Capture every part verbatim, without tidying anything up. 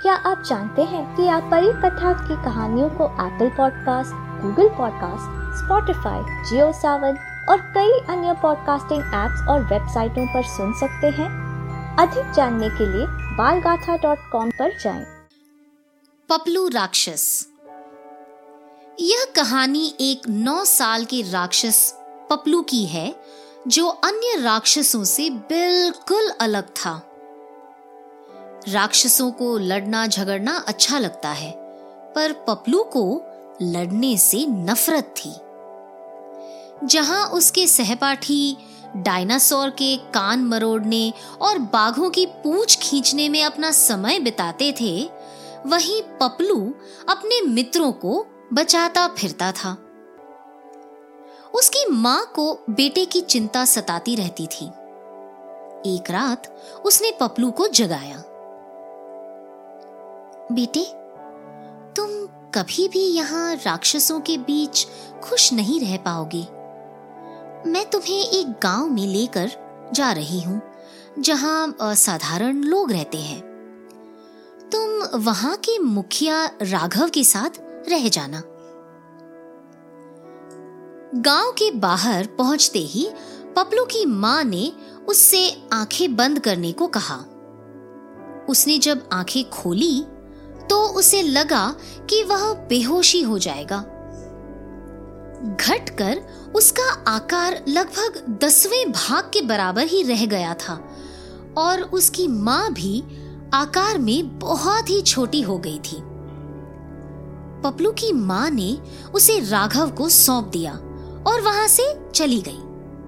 क्या आप जानते हैं कि आप परी कथा की कहानियों को Apple podcast, Google podcast, Spotify, Jio Saavn और कई अन्य पॉडकास्टिंग एप्स और वेबसाइटों पर सुन सकते हैं? अधिक जानने के लिए बाल गाथा डॉट कॉम पर जाएं। पपलू राक्षस। यह कहानी एक नौ साल के राक्षस पपलू की है, जो अन्य राक्षसों से बिल्कुल अलग था। राक्षसों को लड़ना झगड़ना अच्छा लगता है, पर पपलू को लड़ने से नफरत थी। जहां उसके सहपाठी डायनासोर के कान मरोड़ने और बाघों की पूंछ खींचने में अपना समय बिताते थे, वहीं पपलू अपने मित्रों को बचाता फिरता था। उसकी मां को बेटे की चिंता सताती रहती थी। एक रात उसने पपलू को जगाया। बेटे, तुम कभी भी यहाँ राक्षसों के बीच खुश नहीं रह पाओगे। मैं तुम्हें एक गांव में लेकर जा रही हूँ, जहाँ असाधारण लोग रहते हैं। तुम वहां के मुखिया राघव के साथ रह जाना। गांव के बाहर पहुंचते ही पपलू की मां ने उससे आंखें बंद करने को कहा। उसने जब आंखें खोली तो उसे लगा कि वह बेहोशी हो जाएगा। घटकर उसका आकार लगभग दसवें भाग के बराबर ही रह गया था और उसकी मां भी आकार में बहुत ही छोटी हो गई थी। पपलू की मां ने उसे राघव को सौंप दिया और वहां से चली गई।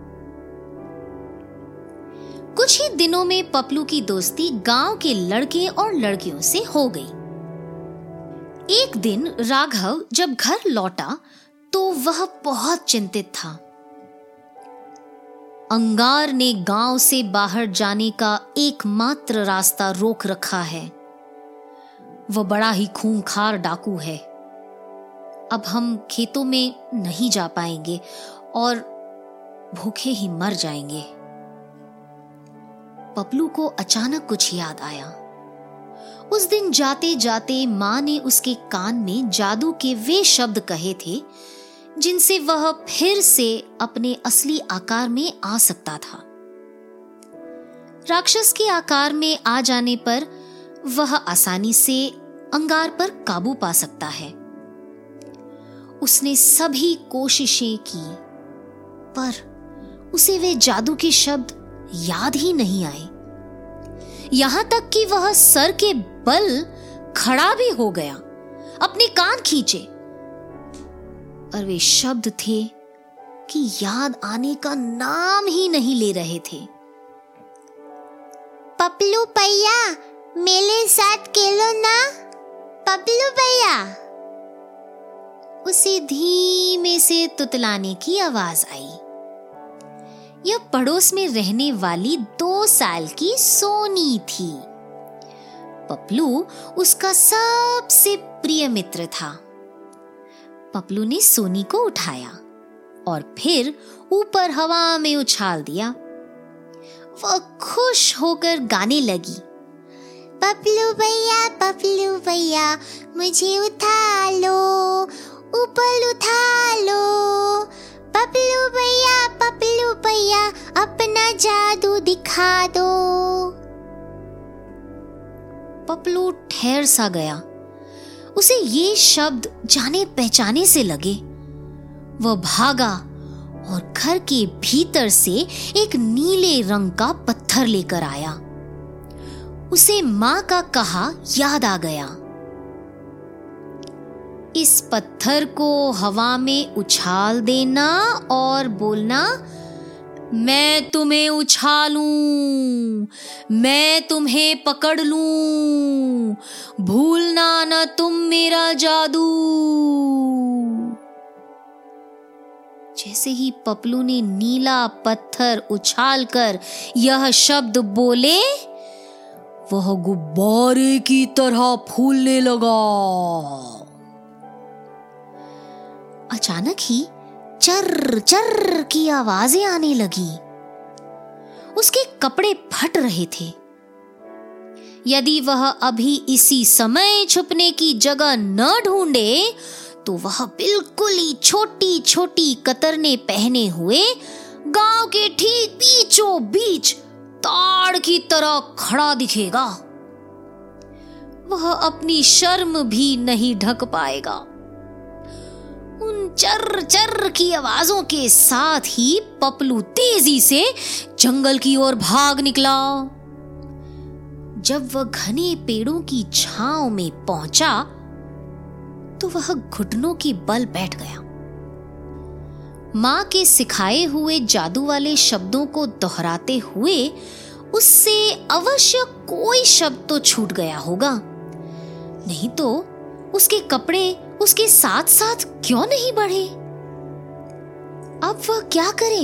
कुछ ही दिनों में पपलू की दोस्ती गांव के लड़के और लड़कियों से हो गई। एक दिन राघव जब घर लौटा तो वह बहुत चिंतित था। अंगार ने गांव से बाहर जाने का एकमात्र रास्ता रोक रखा है। वह बड़ा ही खूंखार डाकू है। अब हम खेतों में नहीं जा पाएंगे और भूखे ही मर जाएंगे। पपलू को अचानक कुछ याद आया। उस दिन जाते जाते मां ने उसके कान में जादू के वे शब्द कहे थे, जिनसे वह फिर से अपने असली आकार में आ सकता था। राक्षस के आकार में आ जाने पर वह आसानी से अंगार पर काबू पा सकता है। उसने सभी कोशिशें की, पर उसे वे जादू के शब्द याद ही नहीं आए। यहां तक कि वह सर के बल खड़ा भी हो गया, अपने कान खींचे, और वे शब्द थे कि याद आने का नाम ही नहीं ले रहे थे। पपलू भैया, मेरे साथ खेलो ना। पपलू भैया। उसे धीमे से तुतलाने की आवाज आई। यह पड़ोस में रहने वाली दो साल की सोनी थी। पपलू उसका सबसे प्रिय मित्र था। पपलू ने सोनी को उठाया और फिर ऊपर हवा में उछाल दिया। वह खुश होकर गाने लगी। पपलू भैया, पपलू भैया, मुझे उठा लो, ऊपर उठा लो। पपलू भैया, पपलू भैया, अपना जादू दिखा दो। पपलू ठहर सा गया। उसे ये शब्द जाने पहचाने से लगे। वह भागा और घर के भीतर से एक नीले रंग का पत्थर लेकर आया। उसे मां का कहा याद आ गया। इस पत्थर को हवा में उछाल देना और बोलना, मैं तुम्हें उछालूं, मैं तुम्हें पकड़ लूं, भूलना न तुम मेरा जादू। जैसे ही पपलू ने नीला पत्थर उछालकर यह शब्द बोले, वह गुब्बारे की तरह फूलने लगा। अचानक ही चर चर की आवाजें आने लगी। उसके कपड़े फट रहे थे। यदि वह अभी इसी समय छुपने की जगह न ढूंढे तो वह बिल्कुल ही छोटी छोटी कतरने पहने हुए गांव के ठीक बीचों बीच ताड़ की तरह खड़ा दिखेगा। वह अपनी शर्म भी नहीं ढक पाएगा। उन चर चर की आवाजों के साथ ही पपलू तेजी से जंगल की ओर भाग निकला। जब वह घने पेड़ों की छांव में पहुंचा तो वह घुटनों के बल बैठ गया। मां के सिखाए हुए जादू वाले शब्दों को दोहराते हुए उससे अवश्य कोई शब्द तो छूट गया होगा, नहीं तो उसके कपड़े उसके साथ साथ क्यों नहीं बढ़े? अब वह क्या करे?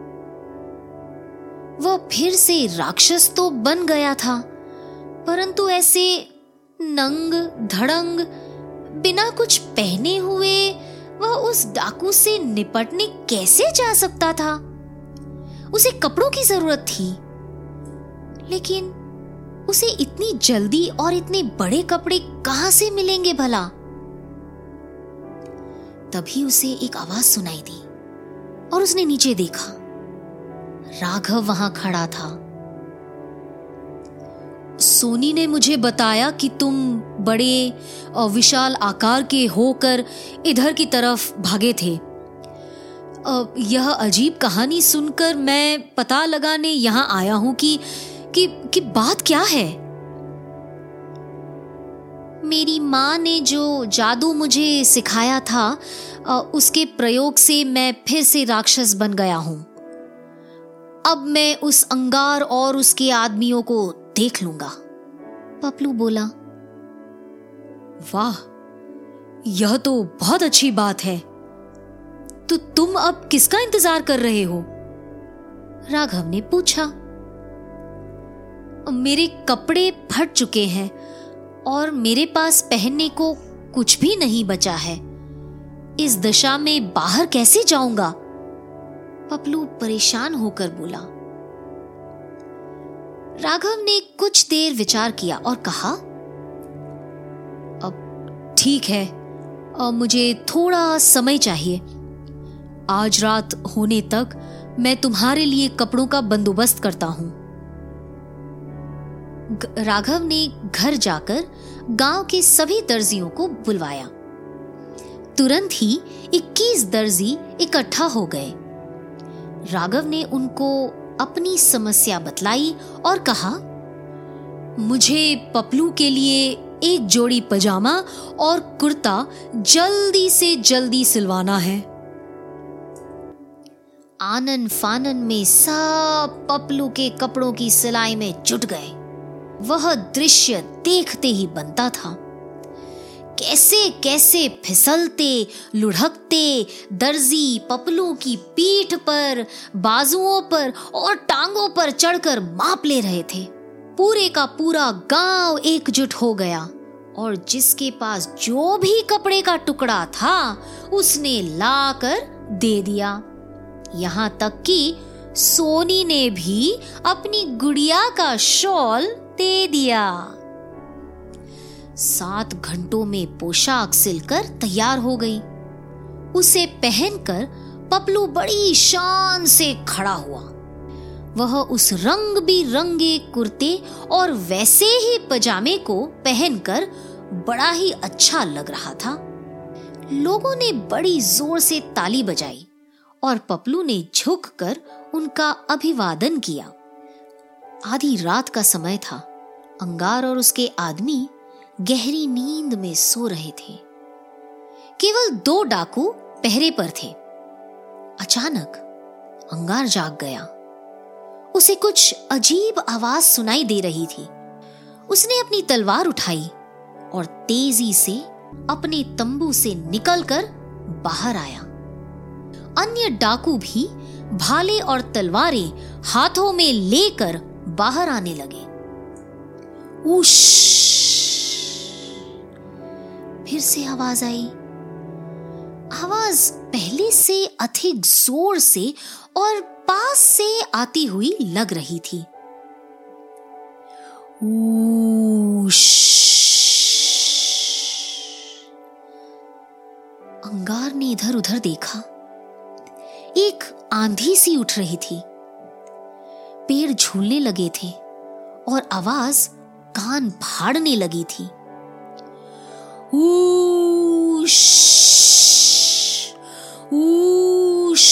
वह फिर से राक्षस तो बन गया था, परंतु ऐसे नंग धड़ंग बिना कुछ पहने हुए वह उस डाकू से निपटने कैसे जा सकता था? उसे कपड़ों की जरूरत थी, लेकिन उसे इतनी जल्दी और इतने बड़े कपड़े कहां से मिलेंगे भला? तभी उसे एक आवाज सुनाई दी और उसने नीचे देखा। राघव वहां खड़ा था। सोनी ने मुझे बताया कि तुम बड़े और विशाल आकार के होकर इधर की तरफ भागे थे। यह अजीब कहानी सुनकर मैं पता लगाने यहां आया हूं कि कि कि बात क्या है। मेरी मां ने जो जादू मुझे सिखाया था उसके प्रयोग से मैं फिर से राक्षस बन गया हूं। अब मैं उस अंगार और उसके आदमियों को देख लूंगा। पपलू बोला। वाह, यह तो बहुत अच्छी बात है। तो तुम अब किसका इंतजार कर रहे हो? राघव ने पूछा। मेरे कपड़े फट चुके हैं और मेरे पास पहनने को कुछ भी नहीं बचा है। इस दशा में बाहर कैसे जाऊंगा? पपलू परेशान होकर बोला। राघव ने कुछ देर विचार किया और कहा, अब ठीक है, अब मुझे थोड़ा समय चाहिए। आज रात होने तक मैं तुम्हारे लिए कपड़ों का बंदोबस्त करता हूं। राघव ने घर जाकर गांव के सभी दर्जियों को बुलवाया। तुरंत ही इक्कीस दर्जी इकट्ठा हो गए। राघव ने उनको अपनी समस्या बतलाई और कहा, मुझे पपलू के लिए एक जोड़ी पजामा और कुर्ता जल्दी से जल्दी सिलवाना है। आनन फानन में सब पपलू के कपड़ों की सिलाई में जुट गए। वह दृश्य देखते ही बनता था। कैसे कैसे फिसलते लुढ़कते दर्जी पपलू की पीठ पर, बाजुओं पर और टांगों पर चढ़कर माप ले रहे थे। पूरे का पूरा गांव एकजुट हो गया और जिसके पास जो भी कपड़े का टुकड़ा था उसने लाकर दे दिया। यहां तक कि सोनी ने भी अपनी गुड़िया का शॉल दे दिया। सात घंटों में पोशाक सिलकर तैयार हो गई। उसे पहनकर पपलू बड़ी शान से खड़ा हुआ। वह उस रंग बिरंगे कुर्ते और वैसे ही पजामे को पहनकर बड़ा ही अच्छा लग रहा था। लोगों ने बड़ी जोर से ताली बजाई और पपलू ने झुककर उनका अभिवादन किया। आधी रात का समय था। अंगार और उसके आदमी गहरी नींद में सो रहे थे। केवल दो डाकू पहरे पर थे। अचानक अंगार जाग गया। उसे कुछ अजीब आवाज सुनाई दे रही थी। उसने अपनी तलवार उठाई और तेजी से अपने तंबू से निकलकर बाहर आया। अन्य डाकू भी भाले और तलवारें हाथों में लेकर बाहर आने लगे। उश! फिर से आवाज आई। आवाज पहले से अधिक जोर से और पास से आती हुई लग रही थी। ऊ अंगार ने इधर उधर देखा। एक आंधी सी उठ रही थी, पेड़ झूलने लगे थे और आवाज कान फाड़ने लगी थी। ऊश, ऊश।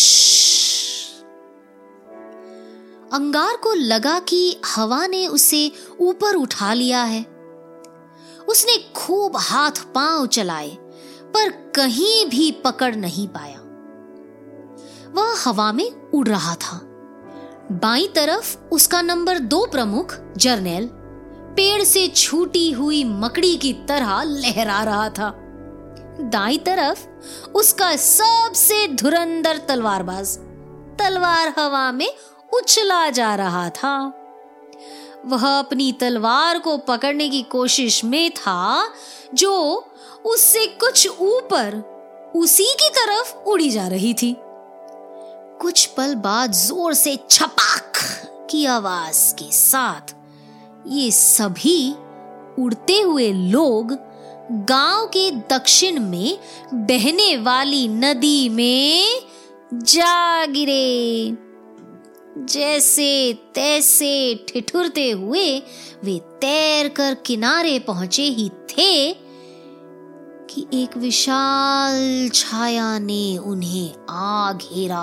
अंगार को लगा कि हवा ने उसे ऊपर उठा लिया है। उसने खूब हाथ पांव चलाए पर कहीं भी पकड़ नहीं पाया। वह हवा में उड़ रहा था। बाईं तरफ उसका नंबर दो प्रमुख जर्नैल पेड़ से छूटी हुई मकड़ी की तरह लहरा रहा था। दाईं तरफ उसका सबसे धुरंधर तलवारबाज तलवार हवा में उछला जा रहा था। वह अपनी तलवार को पकड़ने की कोशिश में था जो उससे कुछ ऊपर उसी की तरफ उड़ी जा रही थी। कुछ पल बाद जोर से छपाक की आवाज के साथ ये सभी उड़ते हुए लोग गांव के दक्षिण में बहने वाली नदी में जा गिरे। जैसे तैसे ठिठुरते हुए वे तैर कर किनारे पहुंचे ही थे कि एक विशाल छाया ने उन्हें आ घेरा।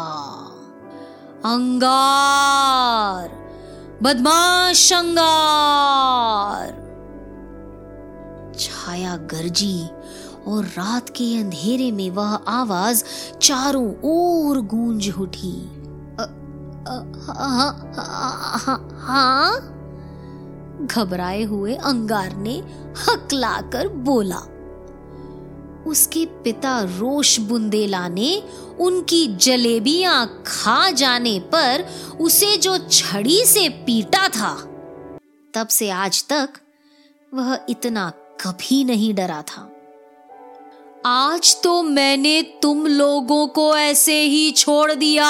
अंगार, बदमाश अंगार! छाया गरजी और रात के अंधेरे में वह आवाज चारों ओर गूंज उठी। हाँ? घबराए हुए अंगार ने हकलाकर बोला। उसके पिता रोश बुंदेला ने उनकी जलेबियां खा जाने पर उसे जो छड़ी से पीटा था, तब से आज तक वह इतना कभी नहीं डरा था। आज तो मैंने तुम लोगों को ऐसे ही छोड़ दिया।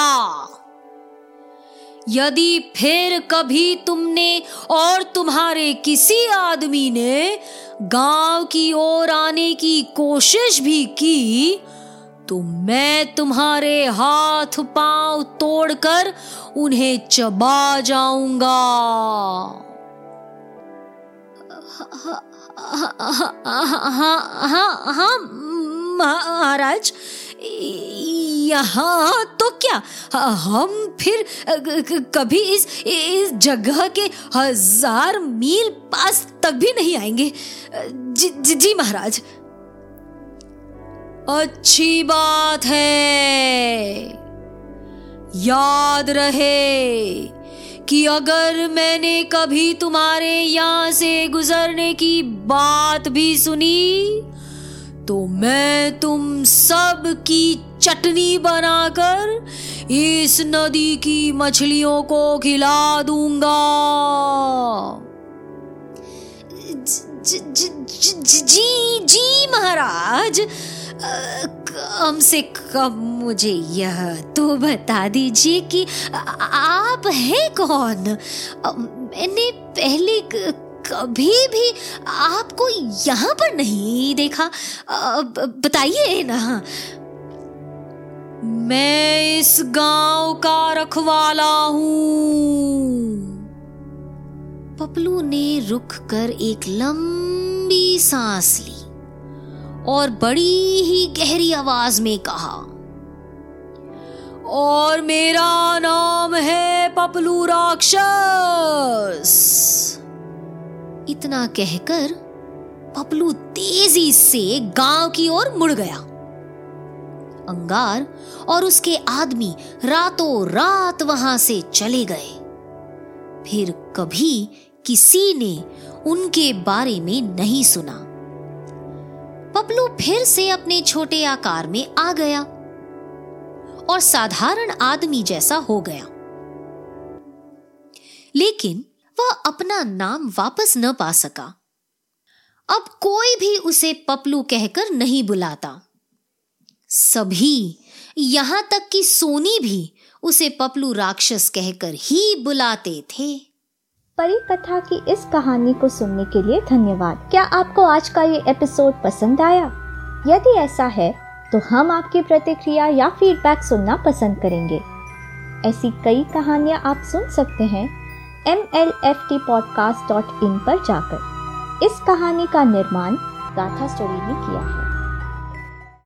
यदि फिर कभी तुमने और तुम्हारे किसी आदमी ने गांव की ओर आने की कोशिश भी की तो मैं तुम्हारे हाथ पांव तोड़कर उन्हें चबा जाऊंगा। हाँ हाँ महाराज, यहाँ तो क्या हम फिर कभी इस इस जगह के हजार मील पास तक भी नहीं आएंगे। जी, जी, जी महाराज। अच्छी बात है। याद रहे कि अगर मैंने कभी तुम्हारे यहाँ से गुजरने की बात भी सुनी तो मैं तुम सब की चटनी बनाकर इस नदी की मछलियों को खिला दूंगा। ज, ज, ज, ज, जी जी महाराज, कम से कम मुझे यह तो बता दीजिए कि आप हैं कौन? मैंने पहले कभी भी आपको यहाँ पर नहीं देखा। बताइए ना। मैं इस गांव का रखवाला हूँ। पपलू ने रुक कर एक लंबी सांस ली और बड़ी ही गहरी आवाज में कहा, और मेरा नाम है पपलू राक्षस। इतना कहकर पपलू तेजी से गांव की ओर मुड़ गया। अंगार और उसके आदमी रातों रात वहां से चले गए। फिर कभी किसी ने उनके बारे में नहीं सुना। पपलू फिर से अपने छोटे आकार में आ गया और साधारण आदमी जैसा हो गया। लेकिन वह अपना नाम वापस न पा सका। अब कोई भी उसे पपलू कहकर नहीं बुलाता। सभी, यहां तक कि सोनी भी उसे पपलू राक्षस कहकर ही बुलाते थे। परी कथा की इस कहानी को सुनने के लिए धन्यवाद। क्या आपको आज का ये एपिसोड पसंद आया? यदि ऐसा है तो हम आपकी प्रतिक्रिया या फीडबैक सुनना पसंद करेंगे। ऐसी कई कहानियां आप सुन सकते हैं M L F T podcast dot in पर जाकर। इस कहानी का निर्माण गाथा स्टोरी ने किया है।